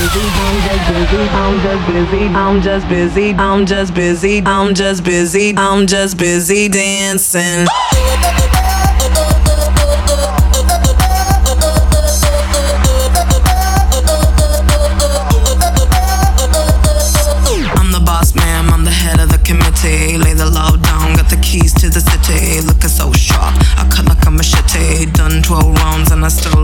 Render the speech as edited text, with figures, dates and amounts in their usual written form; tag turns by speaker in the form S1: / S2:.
S1: busy dancing. I'm the boss man, I'm the head of the committee. Lay the law down, got the keys to the city. Looking so sharp, I cut like a machete. Done 12 rounds and I still